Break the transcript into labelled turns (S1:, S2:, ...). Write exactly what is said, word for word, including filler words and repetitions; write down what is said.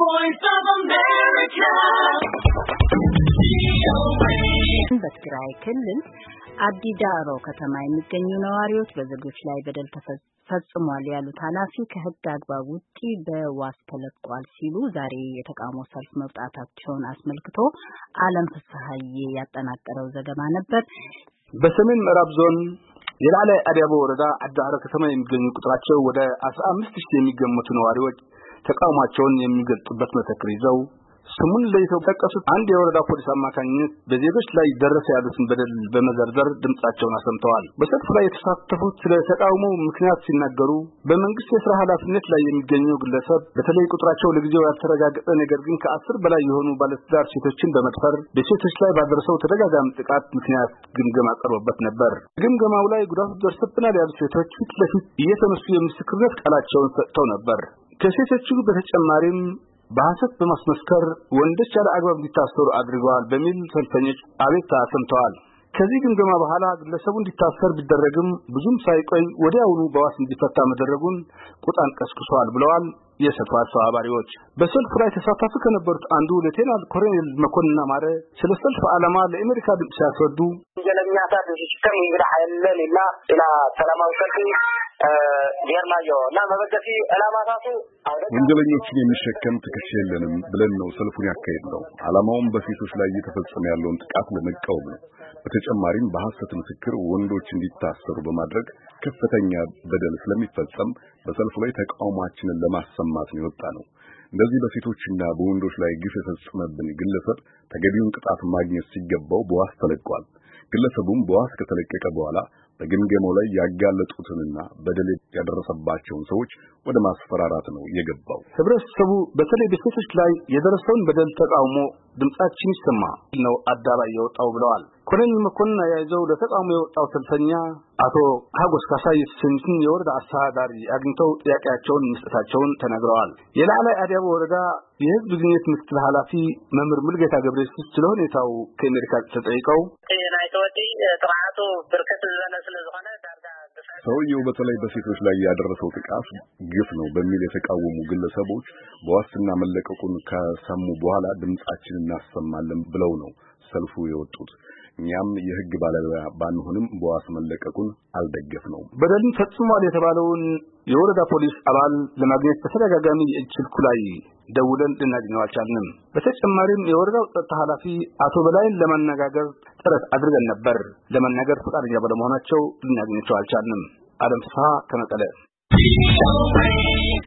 S1: voice of America.
S2: በትግራይ ክልል አዲዳሮ ከተማ የሚገኙ ነዋሪዎች በዜጎች ላይ በደል ተፈጽሟል ያሉት ኃላፊ ከህግ አግባብ ውጪ በዋስ ተለቀዋል ሲሉ ዛሬ የተቃውሞ ሰልፍ መውጣታቸውን አስመልክቶ ዓለም ፍስሐዬ ያጠናቀረው ዘገባ ነበር።
S3: በሰሜን ምዕራብ ዞን የላለ አዲያቦ ወረዳ አዲዳሮ ከተማ የሚገኙ ቁጥራቸው ወደ አስራ አምስት ሺህ የሚገመቱ ነዋሪዎች ተቃውሟቸውን የሚገልጹበት መፈክር ይዘው ስሙን ለይተው ተጠቀሱት አንድ የወረዳ ፖሊስ አማካኝነት በዜጎች ላይ ደረሰ ያሉትን በደል በመዘርዘር ድምጻቸውን አሰምተዋል። በሰልፉ ላይ የተሳተፉት ስለ ተቃውሞው ምክንያት ሲናገሩ በመንግስት የሥራ ኃላፊነት ላይ የሚገኙ ግለሰብ በተለይ ቁጥራቸው ለጊዜው ያልተረጋገጠ ነገር ግን ከአስር በላይ የሆኑ ባለትዳር ሴቶችን በመድፈር በሴቶች ላይ ባደረሰው ተደጋጋሚ ጥቃት ምክንያት ግምገማ ቀርቦበት ነበር። ግምገማው ላይ ጉዳቱ ደርሰብናል ያሉት ሴቶች ፊት ለፊት እየተነሱ የምስክርነት ቃላቸውን ሰጥተው ነበር። ከሴቶቹ በተጨማሪም በሐሰት በማስመስከር ወንዶች ያለ አግባብ እንዲታሰሩ አድርገዋል በሚል ሰልፈኞች አቤቱታ አሰምተዋል። ከዚህ ግምገማ በኋላ ግለሰቡ እንዲታሰር ቢደረግም ብዙም ሳይቆይ ወዲያውኑ በዋስ እንዲፈታ መደረጉን ቁጣን ቀስቅሷል ብለዋል የሰልፉ አስተባባሪዎች። በሰልፉ ላይ ተሳታፊ ከነበሩት አንዱ ሌተናል ኮሎኔል መኮንን አማረ ስለ ሰልፉ ዓላማ ለአሜሪካ ድምፅ ሲያስረዱ
S4: ወንጀለኛ ታዲያ ሲስተም እንግዲህ አይደለም እና ኢላ ሰላማዊ ሰልፍ ዲያርማዮ እና መበደፊ ዓላማታቱ
S5: ወንጀለኞችን የሚሸከም ትከሻ የለንም ብለን ነው ሰልፉን ያካሄድነው። ዓላማውም በሴቶች ላይ እየተፈጸመ ያለውን ጥቃት ለመቃወም ነው። በተጨማሪም በሐሰት ምስክር ወንዶች እንዲታሰሩ በማድረግ ከፍተኛ በደል ስለሚፈጸም በሰልፉ ላይ ተቃውሟችንን ለማሰማት ነው የወጣነው። እንደዚህ በሴቶችና በወንዶች ላይ ግፍ የፈጸመብን ግለሰብ ተገቢውን ቅጣት ማግኘት ሲገባው በዋስ ተለቋል። ግለሰቡም በዋስ ከተለቀቀ በኋላ በግምገማው ላይ ያጋለጡትንና በደል ያደረሰባቸውን ሰዎች ወደ ማስፈራራት ነው የገባው።
S3: ህብረተሰቡ በተለይ በሴቶች ላይ የደረሰውን በደል ተቃውሞ ድምጻችን ይሰማ ነው አዳባይ የወጣው ብለዋል። ኮሎኔል መኮንን ያይዘው ለተቃውሞ የወጣው ሰልፈኛ አቶ ሀጎስ ካሳይ የተሰኙትን የወረዳ አስተዳዳሪ አግኝተው ጥያቄያቸውን መስጠታቸውን ተናግረዋል። የላለ አዲያቦ ወረዳ የህዝብ ግንኙነት ምክትል ኃላፊ መምህር ሙልጌታ ገብረየሱስ ስለ ሁኔታው ከአሜሪካ ተጠይቀው
S5: ሰውየው በተለይ በሴቶች ላይ ያደረሰው ጥቃት ግፍ ነው በሚል የተቃወሙ ግለሰቦች በዋስትና መለቀቁን ከሰሙ በኋላ ድምጻችንን እናሰማለን ብለው ነው ሰልፉ የወጡት። እኛም የህግ ባለሙያ ባንሆንም በዋስ መለቀቁን አልደገፍነው።
S3: በደልን ፈጽሟል የተባለውን የወረዳ ፖሊስ አባል ለማግኘት በተደጋጋሚ የእጅ ስልኩ ላይ ደውለን ልናገኘው አልቻልንም። በተጨማሪም የወረዳው ጸጥታ ኃላፊ አቶ በላይን ለማነጋገር ጥረት አድርገን ነበር። ለማነጋገር ፈቃደኛ ባለመሆናቸው ልናገኛቸው አልቻልንም። ዓለም ፍስሐ ከመቀለ